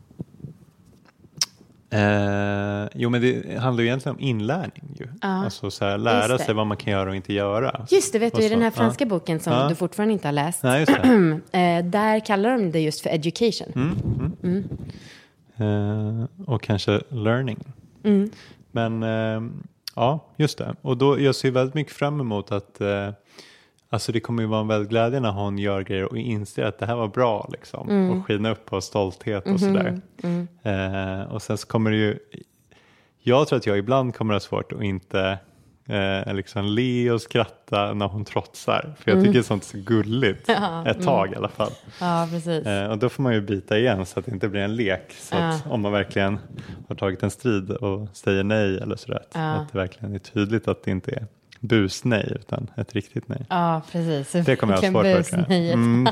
Eh, jo men det handlar ju egentligen om inlärning ju. Ja. Alltså så här, lära sig vad man kan göra och inte göra. Just det, vet du, så, i den här franska ja. boken som ja. du fortfarande inte har läst. Nej, just det. eh, där kallar de det just för education. Mm, mm. Mm. Eh, och kanske learning. Mm. Men eh, ja, just det. Och då jag ser väldigt mycket fram emot att eh, alltså det kommer ju vara en väldigt glädje när hon gör grejer och inser att det här var bra liksom. Mm. Och skina upp på stolthet och mm-hmm. sådär. Mm. Eh, och sen så kommer det ju, jag tror att jag ibland kommer att ha svårt att inte eh, liksom le och skratta när hon trotsar. För jag mm. tycker sånt är så gulligt. Ja, ett tag mm. i alla fall. Ja, precis. Eh, och då får man ju bita igen så att det inte blir en lek. Så ja. att om man verkligen har tagit en strid och säger nej eller sådär. Ja. Att det verkligen är tydligt att det inte är busnej utan ett riktigt nej. Ja, precis. Det kommer jag ha svårt för. Mm.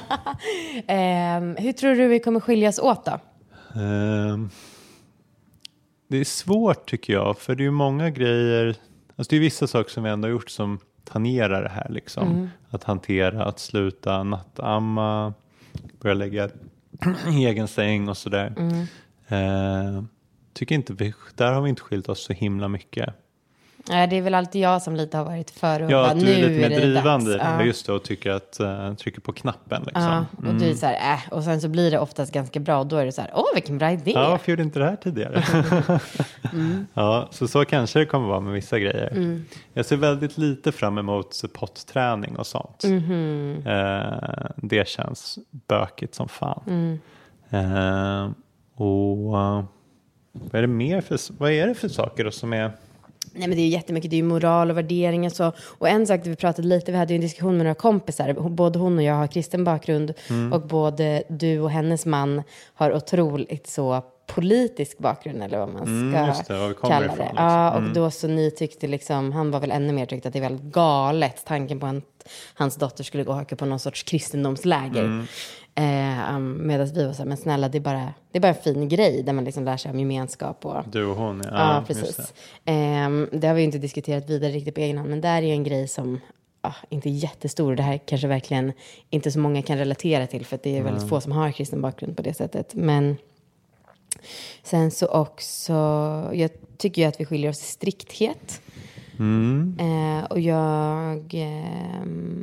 um, hur tror du vi kommer skiljas åt då? Um, det är svårt tycker jag. För det är ju många grejer. Alltså det är vissa saker som vi ändå har gjort som tangerar det här. Liksom. Mm. Att hantera, att sluta nattamma. Börja lägga egen säng och sådär. Mm. Uh, tycker inte vi, där har vi inte skilt oss så himla mycket. Ja, det är väl alltid jag som lite har varit för och ja, bara, att du nu är lite mer är det drivande dags. Ja. Just det, och tycker att uh, trycker på knappen liksom. Ja, och mm. du är så här, äh, och sen så blir det oftast ganska bra och då är det så här, åh vilken bra idé. Ja, varför gjorde inte det här tidigare? mm. Ja, så så kanske det kommer vara med vissa grejer. Mm. Jag ser väldigt lite fram emot potträning och sånt. Mm-hmm. Uh, det känns bökigt som fan. Mm. Uh, och uh, vad är det mer för, vad är det för saker då som är... Nej, men det är ju jättemycket, det är ju moral och värderingar så. Och en sak vi pratade lite, vi hade ju en diskussion med några kompisar. Både hon och jag har kristen bakgrund mm. och både du och hennes man har otroligt så politisk bakgrund eller vad man ska mm, just det, vad vi kommer kalla ifrån, det. Liksom. Ja, och mm. då så ni tyckte liksom, han var väl ännu mer tyckte att det är väldigt galet tanken på att hans dotter skulle gå och haka på någon sorts kristendomsläger. Mm. Eh, medan vi var så här, men snälla det är, bara, det är bara en fin grej där man liksom lär sig om gemenskap. Och, du och hon, ja. Ja, precis. Det. Eh, det har vi ju inte diskuterat vidare riktigt på egen hand, men där är ju en grej som ah, inte är jättestor. Det här kanske verkligen inte så många kan relatera till för att det är väldigt mm. få som har kristen bakgrund på det sättet. Men sen så också, jag tycker ju att vi skiljer oss i strikthet. Mm. Eh, och jag eh,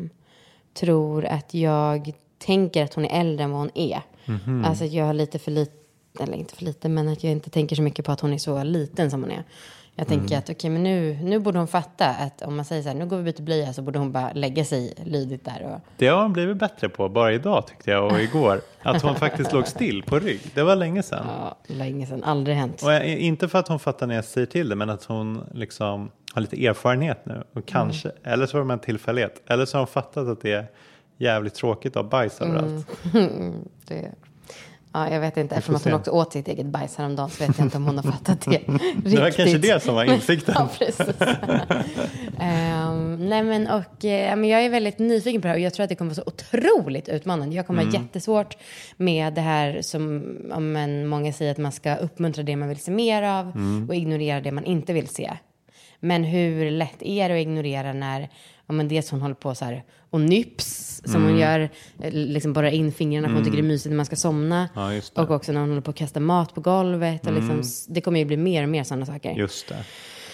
tror att jag tänker att hon är äldre än vad hon är. Mm-hmm. Alltså att jag har lite för lite, eller inte för lite, men att jag inte tänker så mycket på att hon är så liten som hon är. Jag tänker mm. att okej, okay, men nu, nu borde hon fatta att om man säger så här, nu går vi byta blöja, så borde hon bara lägga sig lydigt där. Och... Det har hon blivit bättre på bara idag tyckte jag och igår. Att hon faktiskt låg still på rygg. Det var länge sedan. Ja, länge sedan. Aldrig hänt. Och jag, inte för att hon fattar när jag säger till det, men att hon liksom har lite erfarenhet nu. Och kanske, mm. eller så har man en tillfällighet. Eller så har hon fattat att det är jävligt tråkigt att ha bajs överallt. Mm. det... Ja, jag vet inte. Eftersom att hon också åt sitt eget bajs häromdagen så vet jag inte om hon har fattat det riktigt. Det var kanske det som var insikten. Ja, precis. um, nej, men, och, uh, men jag är väldigt nyfiken på det här och jag tror att det kommer vara så otroligt utmanande. Jag kommer mm. ha jättesvårt med det här som om men, många säger att man ska uppmuntra det man vill se mer av mm. och ignorera det man inte vill se. Men hur lätt är det att ignorera när ja, men dels hon håller på så här och nyps som Mm. hon gör, liksom borrar in fingrarna, för hon tycker det är mysigt när man ska somna. Ja, just det. Och också när hon håller på att kasta mat på golvet. Och liksom, det kommer ju bli mer och mer sådana saker. Just det.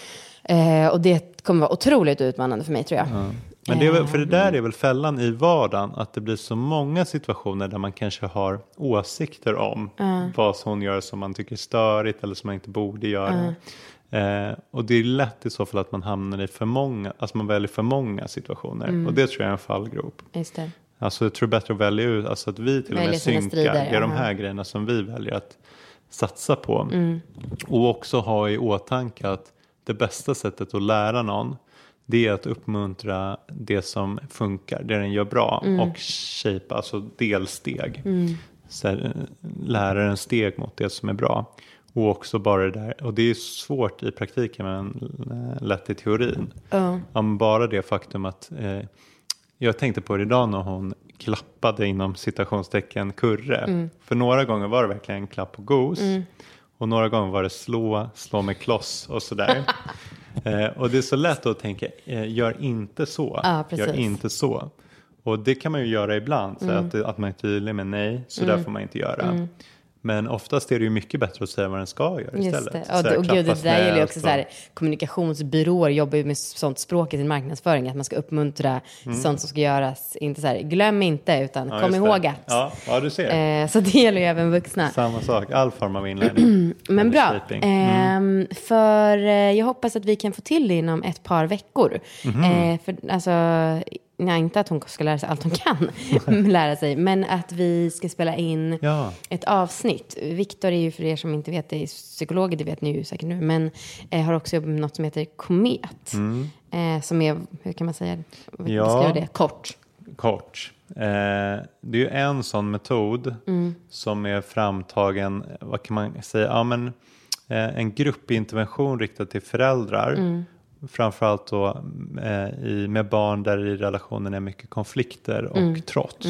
Eh, och det kommer vara otroligt utmanande för mig, tror jag. Ja. Men det är väl, för det där är väl fällan i vardagen, att det blir så många situationer där man kanske har åsikter om uh. vad hon gör som man tycker är störigt eller som man inte borde göra. Uh. Eh, och det är lätt i så fall att man hamnar i för många, alltså man väljer för många situationer. Mm. Och det tror jag är en fallgrop. Just det. Alltså jag tror bättre att välja ut, alltså att vi till och med synkar, det är de här grejerna som vi väljer att satsa på. Mm. Och också ha i åtanke att det bästa sättet att lära någon, det är att uppmuntra det som funkar, det den gör bra, mm. och shape, alltså delsteg. Mm. Så här, lära en steg mot det som är bra. Och också bara det där, och det är svårt i praktiken men lätt i teorin. Uh. Om bara det faktum att, eh, jag tänkte på det idag när hon klappade inom citationstecken kurre. Mm. För några gånger var det verkligen en klapp på gos. Mm. Och några gånger var det slå, slå med kloss och sådär. eh, och det är så lätt att tänka, eh, gör inte så, ja, gör inte så. Och det kan man ju göra ibland, så mm. att, att man är tydlig med nej, så mm. där får man inte göra. Mm. Men oftast är det ju mycket bättre att säga vad den ska göra istället. Just det. Och, här, och gud, det där gäller ju också så här, kommunikationsbyråer jobbar ju med sånt språk i sin marknadsföring, att man ska uppmuntra mm. sånt som ska göras, inte så här, glöm inte, utan ja, kom ihåg att. Ja, ja, du ser. Eh, så det gäller ju även vuxna. Samma sak, all form av inlärning. Men bra, mm. eh, för eh, jag hoppas att vi kan få till det inom ett par veckor. Mm. Eh, för alltså... Nej, inte att hon ska lära sig allt hon kan lära sig, men att vi ska spela in ja. ett avsnitt. Viktor är ju, för er som inte vet, det är psykolog, det vet ni ju säkert nu, men eh, har också jobbat med något som heter Komet. Mm. Eh, som är, hur kan man säga, ja. beskriva det? Kort. Kort. Eh, det är ju en sån metod mm. som är framtagen, vad kan man säga, ja men eh, en gruppintervention riktad till föräldrar. Mm. Framförallt då eh, i, med barn där i relationen är mycket konflikter och mm. trots.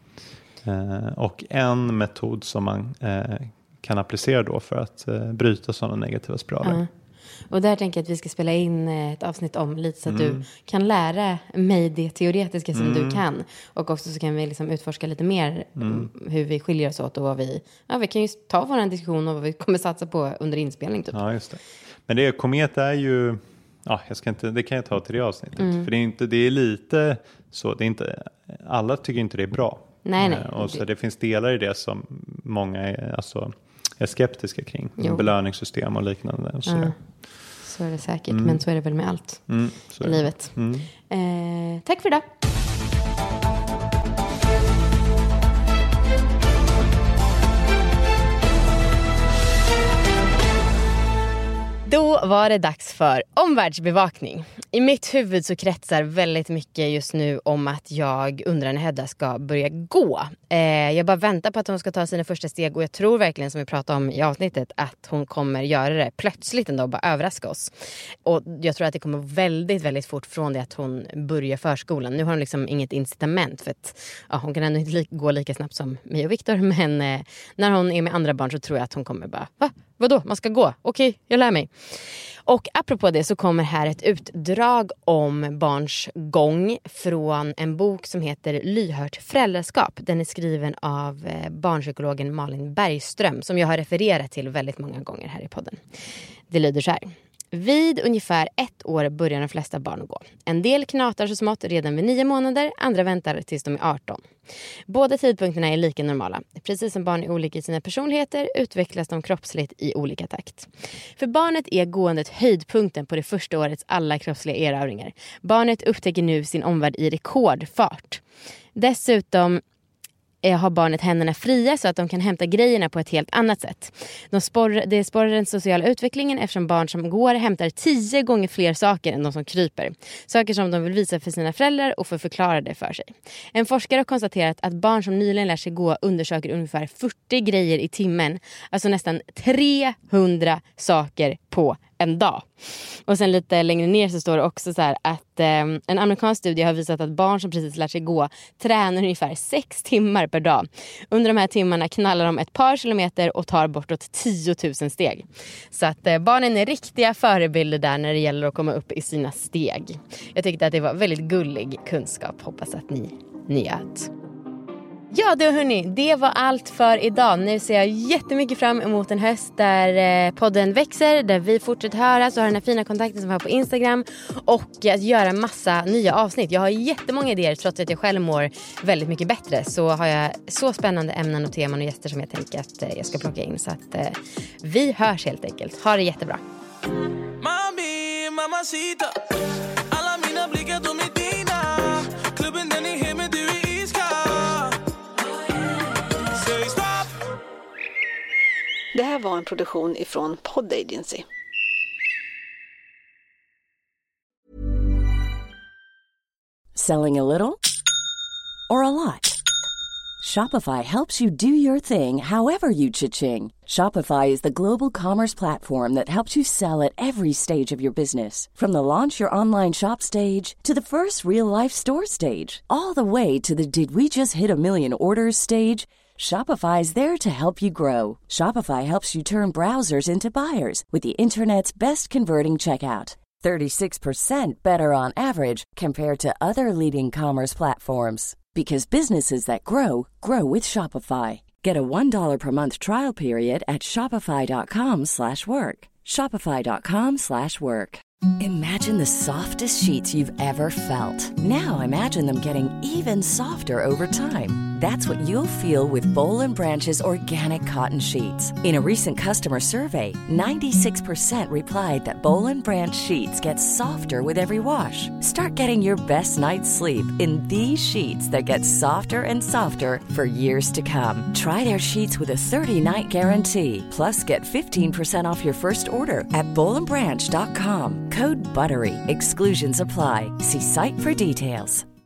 Mm. Eh, och en metod som man eh, kan applicera då för att eh, bryta sådana negativa spiraler. Mm. Och där tänker jag att vi ska spela in ett avsnitt om lite så att mm. du kan lära mig det teoretiska som mm. du kan. Och också så kan vi liksom utforska lite mer mm. hur vi skiljer oss åt och vad vi... Ja, vi kan ju ta vår diskussion och vad vi kommer satsa på under inspelning typ. Ja, just det. Men det Komet är ju... Ja, jag ska inte, det kan jag ta till det avsnittet. Mm. För det är, inte, det är lite så, det är inte, alla tycker inte det är bra. Nej, nej. Och så det finns delar i det som många är, alltså, är skeptiska kring. Jo. Belöningssystem och liknande. Och så, ja. Så är det säkert, mm. men så är det väl med allt mm, i livet. Mm. Eh, tack för idag. Då var det dags för omvärldsbevakning. I mitt huvud så kretsar väldigt mycket just nu om att jag undrar när Hedda ska börja gå. Eh, jag bara väntar på att hon ska ta sina första steg, och jag tror verkligen, som vi pratade om i avsnittet, att hon kommer göra det plötsligt ändå och bara överraska oss. Och jag tror att det kommer väldigt, väldigt fort från det att hon börjar förskolan. Nu har hon liksom inget incitament, för att ja, hon kan ändå inte li- gå lika snabbt som mig och Viktor, men eh, när hon är med andra barn så tror jag att hon kommer bara, va? Vadå? Man ska gå? Okej, jag lär mig. Och apropå det så kommer här ett utdrag om barns gång från en bok som heter Lyhört föräldraskap. Den är skriven av barnpsykologen Malin Bergström, som jag har refererat till väldigt många gånger här i podden. Det lyder så här. Vid ungefär ett år börjar de flesta barn att gå. En del knatar så smått redan vid nio månader, andra väntar tills de är arton. Båda tidpunkterna är lika normala. Precis som barn är olika i sina personligheter utvecklas de kroppsligt i olika takt. För barnet är gåendet höjdpunkten på det första årets alla kroppsliga erövringar. Barnet upptäcker nu sin omvärld i rekordfart. Dessutom har barnet händerna fria så att de kan hämta grejerna på ett helt annat sätt. De sporrar, det sporrar den sociala utvecklingen, eftersom barn som går hämtar tio gånger fler saker än de som kryper. Saker som de vill visa för sina föräldrar och få förklara det för sig. En forskare har konstaterat att barn som nyligen lär sig gå undersöker ungefär fyrtio grejer i timmen. Alltså nästan trehundra saker på på en dag. Och sen lite längre ner så står det också så här att eh, en amerikansk studie har visat att barn som precis lärt sig gå tränar ungefär sex timmar per dag. Under de här timmarna knallar de ett par kilometer och tar bortåt tio tusen steg. Så att eh, barnen är riktiga förebilder där när det gäller att komma upp i sina steg. Jag tyckte att det var väldigt gullig kunskap. Hoppas att ni njöt. Ja då hörni, det var allt för idag. Nu ser jag jättemycket fram emot en höst där podden växer, där vi fortsätter höra, så har den här fina kontakten som vi har på Instagram och att göra massa nya avsnitt. Jag har jättemånga idéer, trots att jag själv mår väldigt mycket bättre, så har jag så spännande ämnen och teman och gäster som jag tänker att jag ska plocka in, så att vi hörs helt enkelt. Ha det jättebra. Mami, mamacita, alla mina blickar de är dina. Klubben den är hemma, du är iskall. Säg stopp. Det här var en produktion ifrån Pod Agency. Selling a little or a lot? Shopify helps you do your thing however you cha-ching. Shopify is the global commerce platform that helps you sell at every stage of your business. From the launch your online shop stage to the first real-life store stage, all the way to the did we just hit a million orders stage. Shopify is there to help you grow. Shopify helps you turn browsers into buyers with the internet's best converting checkout. thirty-six percent better on average compared to other leading commerce platforms. Because businesses that grow, grow with Shopify. Get a one dollar per month trial period at shopify.com slash work. Shopify.com slash work. Imagine the softest sheets you've ever felt. Now imagine them getting even softer over time. That's what you'll feel with Boll and Branch's organic cotton sheets. In a recent customer survey, ninety-six percent replied that Boll and Branch sheets get softer with every wash. Start getting your best night's sleep in these sheets that get softer and softer for years to come. Try their sheets with a thirty-night guarantee. Plus, get fifteen percent off your first order at boll and branch dot com. Code BUTTERY. Exclusions apply. See site for details.